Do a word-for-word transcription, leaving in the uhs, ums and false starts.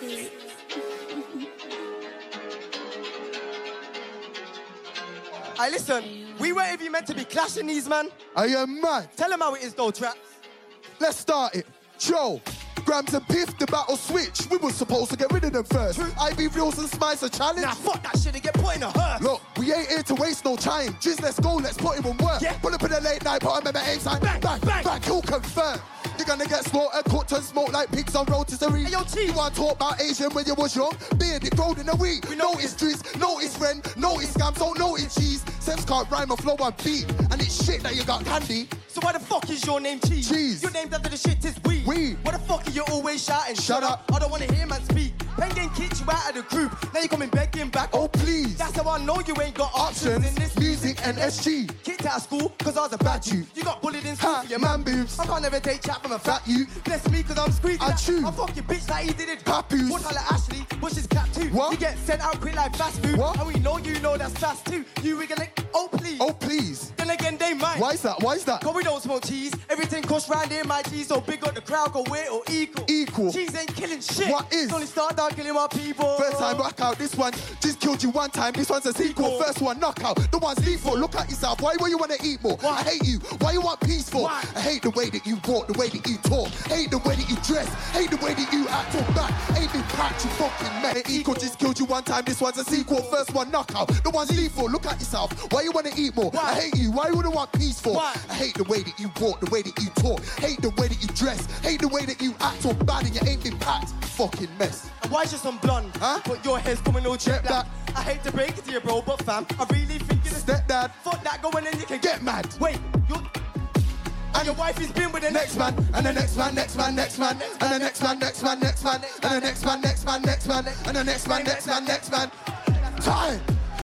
sweet. Hey, listen, we weren't even meant to be clashing these, man. I am mad. Tell them how it is, though, Traps. Let's start it. Joe. Grams and Piff, the battle switch. We were supposed to get rid of them first. True. I B Reels and Spice a challenge. Nah, fuck that shit and get put in a hearse. Look, we ain't here to waste no time. Just let's go, let's put him on work. Yeah. Pull up in the late night, put him in the aim sign. Bang, bang, bang. bang, kill confirmed. You're gonna get slaughtered, cooked and smoked like pigs on rotisserie. Hey, yo, T. You wanna talk about Asian when you was young? Beard, it growed in a week. We know Notice trees, notice friend, notice scams, don't notice cheese. Seps can't rhyme or flow on beat. And it's shit that you got candy. So why the fuck is your name Cheese? Cheese. Your name after the shit is weed. Weed. Why the fuck are you always shouting? Shut up. I don't wanna hear man speak. Pen game kicked you out of the group. Now you coming begging back. Oh please. That's how I know you ain't got options, Options, in this music and S G. Kicked out of school cause I was a bad you. you. You got bullied in school Ha, for your man man boobs. I can't never take chat from a fat Fat you. Bless me cause I'm squeezing I that. chew. I fuck your bitch like he did it. Papoose. One holla Ashley, push his cap too. What? You get sent out quick like fast food. What? And we know you know that's fast too. You we gonna, oh please. Oh please. Then again they might. Why is that? Why is that? Cause we don't smoke cheese. Everything costs round here, my cheese. So big up the crowd, go weight or equal. Equal. Cheese ain't killing shit. What is? Only start out killing my people. First time back out, this one just killed you one time. This one's a sequel. Sequel. First one knockout, the one's lethal. Look at yourself. Why would you want to eat more? Why? I hate you. Why you want peace for? Why? I hate the way that you walk, the way that you talk. Hate the way that you dress. Hate the way that you act or back. Ain't been packed, you fucking man. Equal just killed you one time. This one's a sequel. First one knockout, the one's lethal. Look at yourself. Why you want to eat more? Why? I hate you. Why would you want peace for? Why? I hate the way that you walk, the way that you talk. Hate the way that you dress. Hate the way that you act or bad and you ain't been packed. Fucking mess. And why just some blonde? Huh? But your hair's coming all jet Jet black. I hate to break it to you, bro, but fam, I really think you're the Stepdad, fuck that going and you can get mad. Wait, you and your wife has been with the Next man, and the next man, next man, next man, and the next man, next man, next man, and the next man, next man, next man, and the next man, next man, next man. Time.